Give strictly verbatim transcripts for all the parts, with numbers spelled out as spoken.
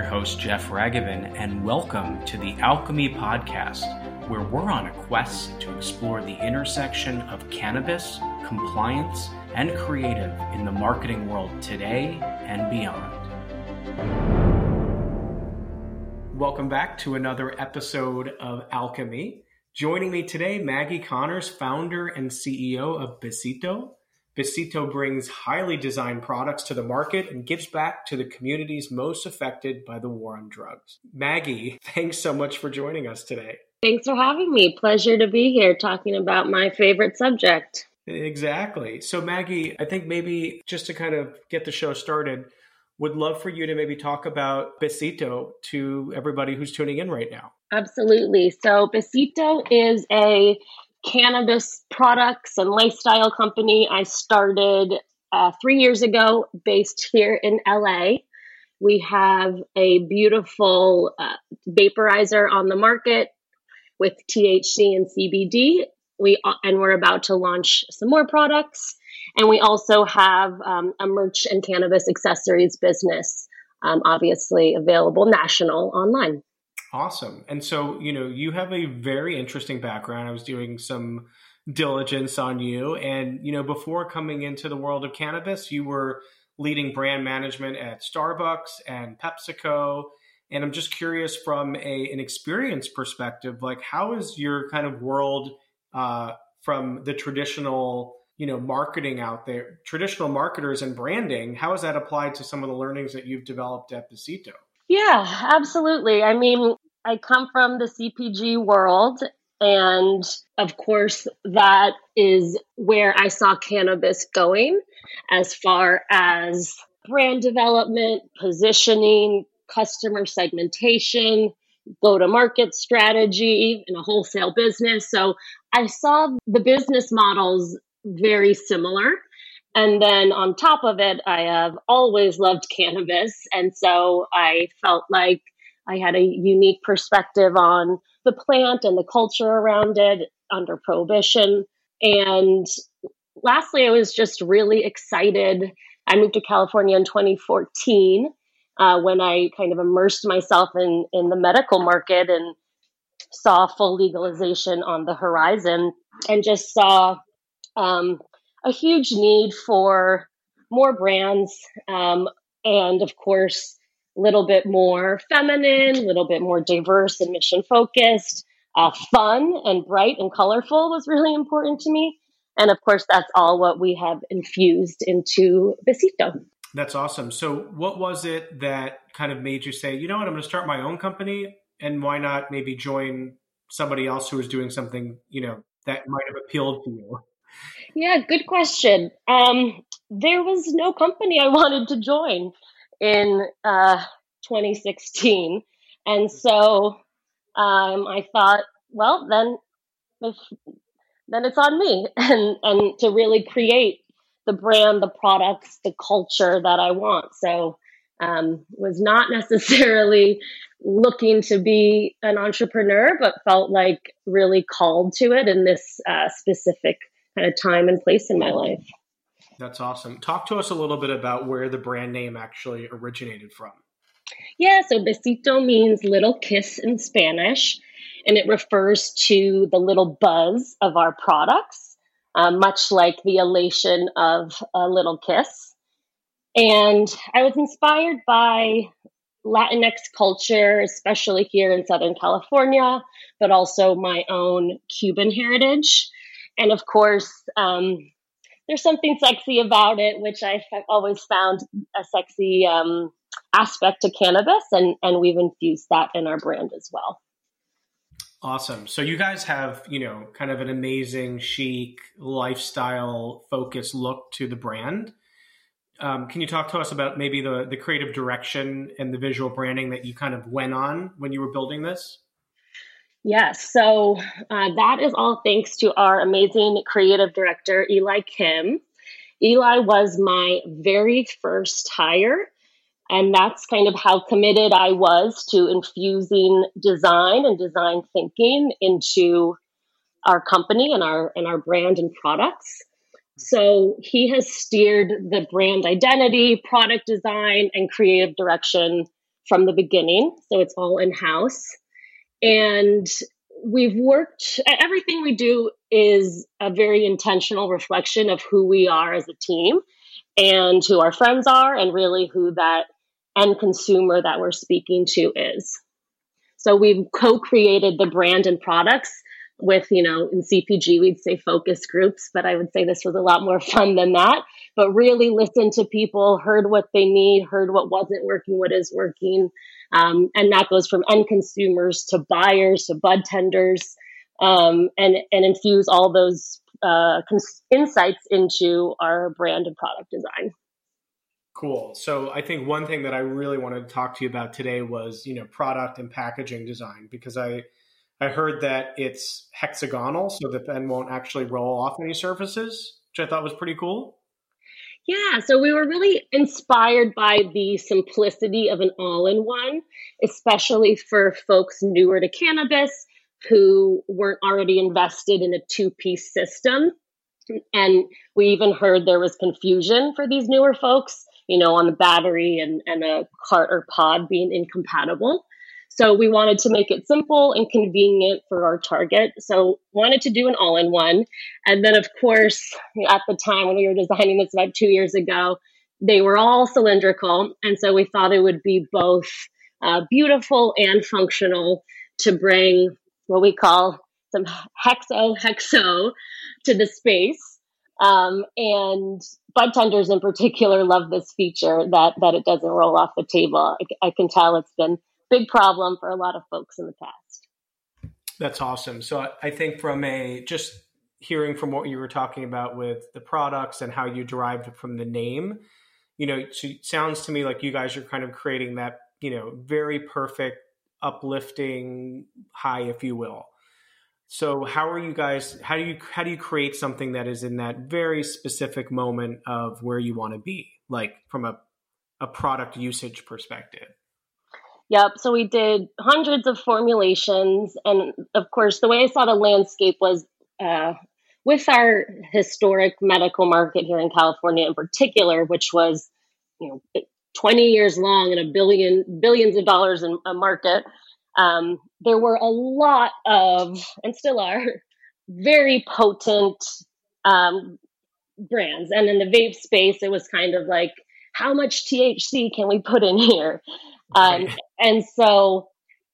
your host, Jeff Raghavan, and welcome to the Alchemy Podcast, where we're on a quest to explore the intersection of cannabis, compliance, and creative in the marketing world today and beyond. Welcome back to another episode of Alchemy. Joining me today, Maggie Connors, founder and C E O of Besito. Besito brings highly designed products to the market and gives back to the communities most affected by the war on drugs. Maggie, thanks so much for joining us today. Thanks for having me. Pleasure to be here talking about my favorite subject. Exactly. So Maggie, I think maybe just to kind of get the show started, would love for you to maybe talk about Besito to everybody who's tuning in right now. Absolutely. So Besito is a cannabis products and lifestyle company I started uh, three years ago based here in L A. We have a beautiful uh, vaporizer on the market with T H C and C B D. We uh, and we're about to launch some more products. And we also have um, a merch and cannabis accessories business, um, obviously available national online. Awesome. And so, you know, you have a very interesting background. I was doing some diligence on you. And, you know, before coming into the world of cannabis, you were leading brand management at Starbucks and PepsiCo. And I'm just curious from a, an experience perspective, like how is your kind of world uh, from the traditional, you know, marketing out there, traditional marketers and branding, how has that applied to some of the learnings that you've developed at Besito? Yeah, absolutely. I mean, I come from the C P G world, and of course, that is where I saw cannabis going as far as brand development, positioning, customer segmentation, go-to-market strategy in a wholesale business. So I saw the business models very similar. And then on top of it, I have always loved cannabis. And so I felt like I had a unique perspective on the plant and the culture around it under prohibition. And lastly, I was just really excited. I moved to California in twenty fourteen uh, when I kind of immersed myself in, in the medical market and saw full legalization on the horizon and just saw um, a huge need for more brands um, and, of course, a little bit more feminine, a little bit more diverse and mission focused. Uh, fun and bright and colorful was really important to me. And, of course, that's all what we have infused into Besito. That's awesome. So what was it that kind of made you say, you know what, I'm going to start my own company, and why not maybe join somebody else who is doing something, you know, that might have appealed to you? Yeah, good question. Um, there was no company I wanted to join in uh, twenty sixteen. And so um, I thought, well, then if, then it's on me and, and to really create the brand, the products, the culture that I want. So um, was not necessarily looking to be an entrepreneur, but felt like really called to it in this uh, specific kind of time and place in my life. That's awesome. Talk to us a little bit about where the brand name actually originated from. Yeah, so Besito means little kiss in Spanish, and it refers to the little buzz of our products, uh, much like the elation of a little kiss. And I was inspired by Latinx culture, especially here in Southern California, but also my own Cuban heritage. And of course, um, there's something sexy about it, which I've always found a sexy um, aspect to cannabis, and, and we've infused that in our brand as well. Awesome. So you guys have, you know, kind of an amazing, chic, lifestyle focused look to the brand. Um, can you talk to us about maybe the, the creative direction and the visual branding that you kind of went on when you were building this? Yes. So uh, that is all thanks to our amazing creative director, Eli Kim. Eli was my very first hire. And that's kind of how committed I was to infusing design and design thinking into our company and our and our brand and products. So he has steered the brand identity, product design, and creative direction from the beginning. So it's all in-house. And we've worked, everything we do is a very intentional reflection of who we are as a team and who our friends are and really who that end consumer that we're speaking to is. So we've co-created the brand and products with, you know, in C P G, we'd say focus groups, but I would say this was a lot more fun than that. But really listened to people, heard what they need, heard what wasn't working, what is working. Um, and that goes from end consumers to buyers to bud tenders, um, and, and infuse all those uh, cons- insights into our brand and product design. Cool. So I think one thing that I really wanted to talk to you about today was, you know, product and packaging design, because I, I heard that it's hexagonal, so the pen won't actually roll off any surfaces, which I thought was pretty cool. Yeah, so we were really inspired by the simplicity of an all-in-one, especially for folks newer to cannabis who weren't already invested in a two-piece system. And we even heard there was confusion for these newer folks, you know, on the battery and, and a cart or pod being incompatible. So we wanted to make it simple and convenient for our target. So wanted to do an all-in-one. And then, of course, at the time when we were designing this about two years ago, they were all cylindrical. And so we thought it would be both uh, beautiful and functional to bring what we call some hexo-hexo to the space. Um, and bud tenders in particular love this feature that that it doesn't roll off the table. I, I can tell it's been big problem for a lot of folks in the past. That's awesome. So I think from a, just hearing from what you were talking about with the products and how you derived it from the name, you know, it sounds to me like you guys are kind of creating that, you know, very perfect, uplifting high, if you will. So how are you guys, how do you, how do you create something that is in that very specific moment of where you want to be, like from a, a product usage perspective? Yep. So we did hundreds of formulations. And of course, the way I saw the landscape was uh, with our historic medical market here in California in particular, which was, you know, twenty years long and a billion, billions of dollars in a market. Um, there were a lot of, and still are, very potent um, brands. And in the vape space, it was kind of like, how much T H C can we put in here? Um, and so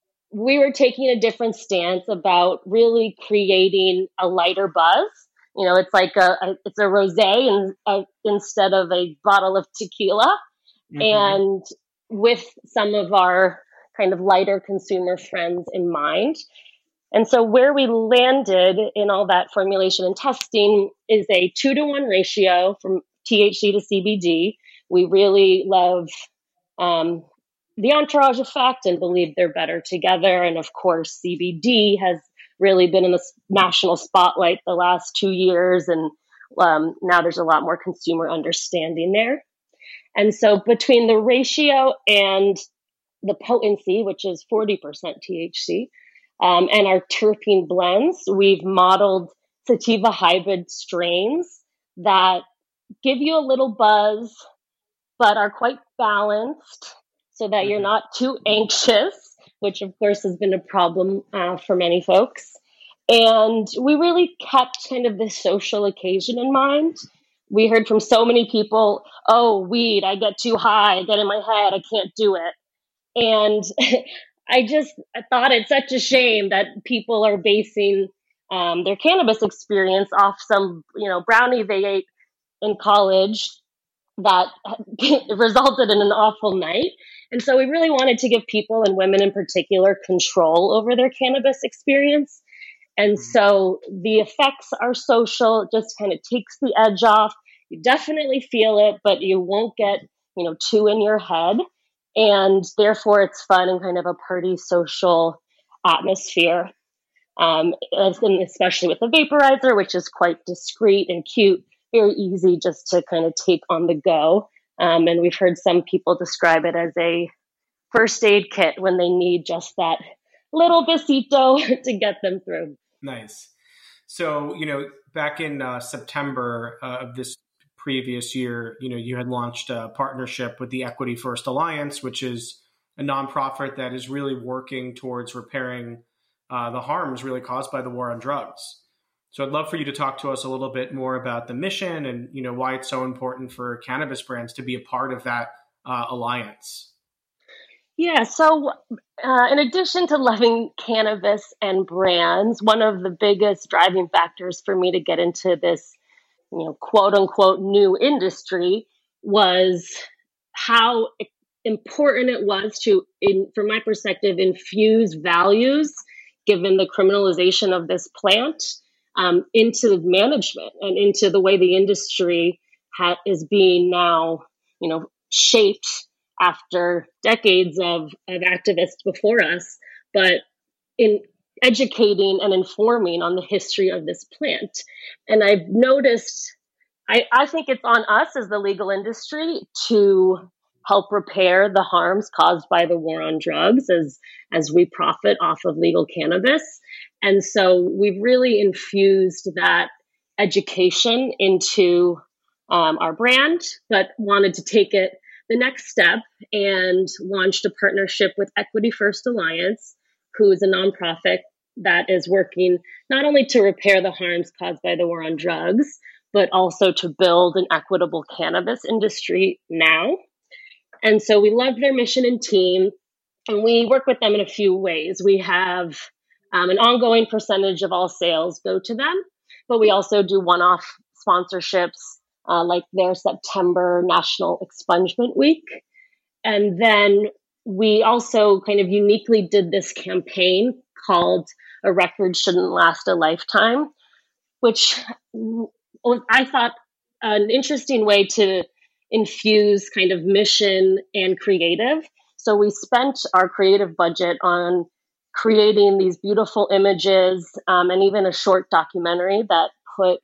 we were taking a different stance about really creating a lighter buzz. You know, it's like a, a it's a rosé and uh, instead of a bottle of tequila, mm-hmm. and with some of our kind of lighter consumer friends in mind. And so where we landed in all that formulation and testing is a two to one ratio from T H C to C B D. We really love um, the entourage effect and believe they're better together. And of course, C B D has really been in the national spotlight the last two years. And um, now there's a lot more consumer understanding there. And so between the ratio and the potency, which is forty percent T H C, um, and our terpene blends, we've modeled sativa hybrid strains that give you a little buzz, but are quite balanced so that you're not too anxious, which of course has been a problem uh, for many folks. And we really kept kind of this social occasion in mind. We heard from so many people, oh, weed, I get too high, I get in my head, I can't do it. And I just I thought it's such a shame that people are basing um, their cannabis experience off some, you know, brownie they ate in college that resulted in an awful night. And so we really wanted to give people, and women in particular, control over their cannabis experience. And so the effects are social. It just kind of takes the edge off. You definitely feel it, but you won't get, you know, too in your head. And therefore, it's fun and kind of a party social atmosphere. Um, and especially with the vaporizer, which is quite discreet and cute, very easy just to kind of take on the go. Um, and we've heard some people describe it as a first aid kit when they need just that little besito to get them through. Nice. So, you know, back in uh, September uh, of this previous year, you know, you had launched a partnership with the Equity First Alliance, which is a nonprofit that is really working towards repairing uh, the harms really caused by the war on drugs. So I'd love for you to talk to us a little bit more about the mission and, you know, why it's so important for cannabis brands to be a part of that uh, alliance. Yeah, so uh, in addition to loving cannabis and brands, one of the biggest driving factors for me to get into this, you know, quote unquote new industry was how important it was to, in, from my perspective, infuse values, given the criminalization of this plant, um, into management and into the way the industry ha- is being now, you know, shaped after decades of, of activists before us, but in educating and informing on the history of this plant. And I've noticed, I, I think it's on us as the legal industry to help repair the harms caused by the war on drugs as, as we profit off of legal cannabis. And so we've really infused that education into um, our brand, but wanted to take it the next step and launched a partnership with Equity First Alliance, who is a nonprofit that is working not only to repair the harms caused by the war on drugs, but also to build an equitable cannabis industry now. And so we love their mission and team, and we work with them in a few ways. We have um, an ongoing percentage of all sales go to them, but we also do one-off sponsorships uh, like their September National Expungement Week. And then we also kind of uniquely did this campaign called A Record Shouldn't Last a Lifetime, which I thought an interesting way to infuse kind of mission and creative. So we spent our creative budget on creating these beautiful images um, and even a short documentary that put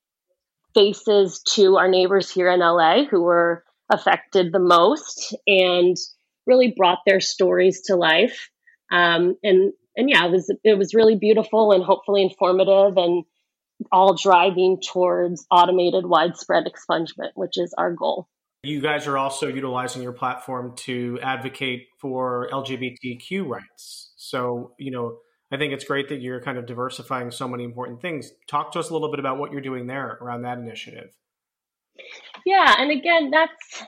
faces to our neighbors here in L A who were affected the most and really brought their stories to life. Um, and and yeah, it was it was really beautiful and hopefully informative, and all driving towards automated widespread expungement, which is our goal. You guys are also utilizing your platform to advocate for L G B T Q rights. So, you know, I think it's great that you're kind of diversifying so many important things. Talk to us a little bit about what you're doing there around that initiative. Yeah, and again, that's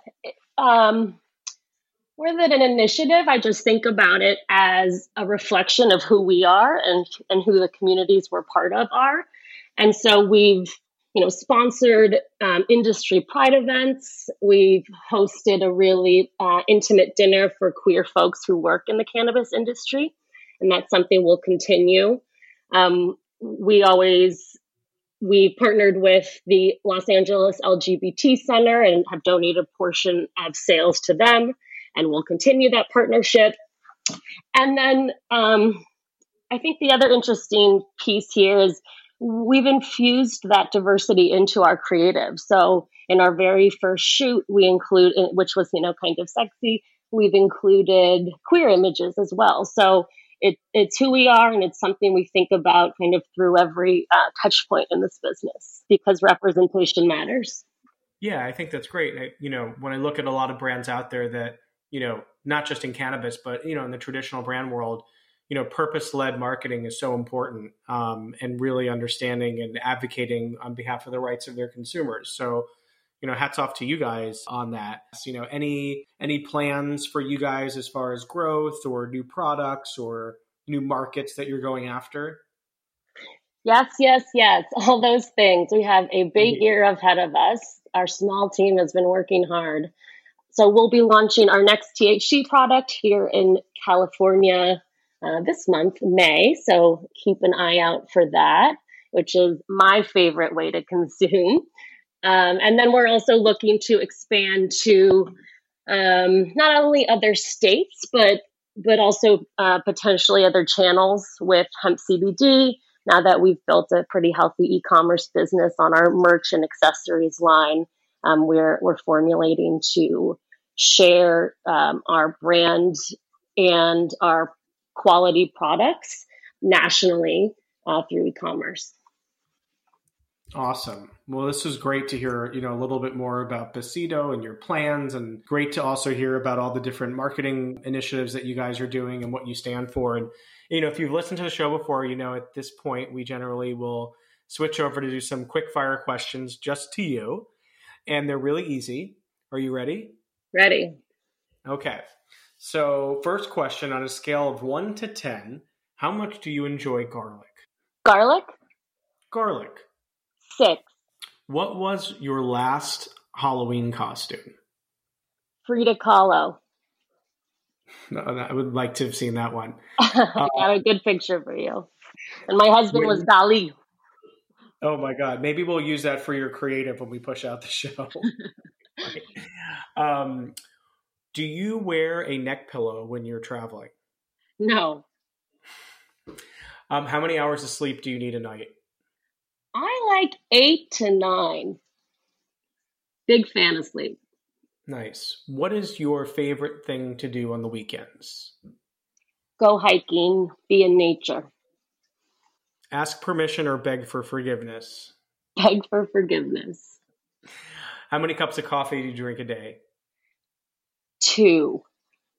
um, more than an initiative. I just think about it as a reflection of who we are and and who the communities we're part of are. And so we've, you know, sponsored um, industry pride events. We've hosted a really uh, intimate dinner for queer folks who work in the cannabis industry, and that's something we'll continue. Um, we always we partnered with the Los Angeles L G B T Center and have donated a portion of sales to them, and we'll continue that partnership. And then um, I think the other interesting piece here is we've infused that diversity into our creative. So in our very first shoot, we include, which was, you know, kind of sexy, we've included queer images as well. So it, it's who we are, and it's something we think about kind of through every uh, touch point in this business, because representation matters. Yeah, I think that's great. I, you know, when I look at a lot of brands out there that, you know, not just in cannabis, but, you know, in the traditional brand world, you know, purpose-led marketing is so important, um, and really understanding and advocating on behalf of the rights of their consumers. So, you know, hats off to you guys on that. So, you know, any any plans for you guys as far as growth or new products or new markets that you're going after? Yes, yes, yes. All those things. We have a big year ahead of us. Our small team has been working hard. So we'll be launching our next T H C product here in California Uh, this month, May. So keep an eye out for that, which is my favorite way to consume. Um, and then we're also looking to expand to um, not only other states, but but also uh, potentially other channels with hemp C B D. Now that we've built a pretty healthy e-commerce business on our merch and accessories line, um, we're we're formulating to share um, our brand and our quality products nationally uh, through e-commerce. Awesome. Well, this was great to hear, you know, a little bit more about Besido and your plans, and great to also hear about all the different marketing initiatives that you guys are doing and what you stand for. And, you know, if you've listened to the show before, you know, at this point, we generally will switch over to do some quick fire questions just to you. And they're really easy. Are you ready? Ready. Okay. So first question, on a scale of one to ten, how much do you enjoy garlic? Garlic? Garlic. Six. What was your last Halloween costume? Frida Kahlo. No, I would like to have seen that one. I got a good picture for you. And my husband when, was Dali. Oh my God. Maybe we'll use that for your creative when we push out the show. Okay. Um, do you wear a neck pillow when you're traveling? No. Um, how many hours of sleep do you need a night? I like eight to nine. Big fan of sleep. Nice. What is your favorite thing to do on the weekends? Go hiking, be in nature. Ask permission or beg for forgiveness? Beg for forgiveness. How many cups of coffee do you drink a day? Two.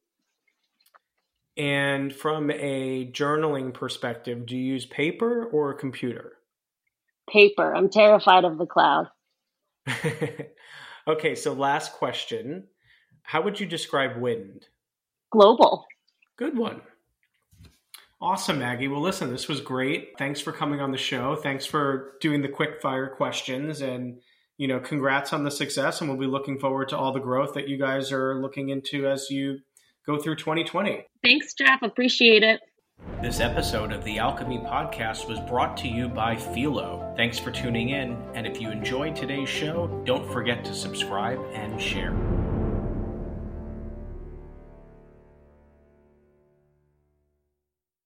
And from a journaling perspective, do you use paper or a computer? Paper. I'm terrified of the cloud. Okay, so last question. How would you describe wind? Global. Good one. Awesome, Maggie. Well, listen, this was great. Thanks for coming on the show. Thanks for doing the quick fire questions, and, you know, congrats on the success. And we'll be looking forward to all the growth that you guys are looking into as you go through twenty twenty. Thanks, Jeff. Appreciate it. This episode of the Alchemy Podcast was brought to you by Philo. Thanks for tuning in. And if you enjoyed today's show, don't forget to subscribe and share.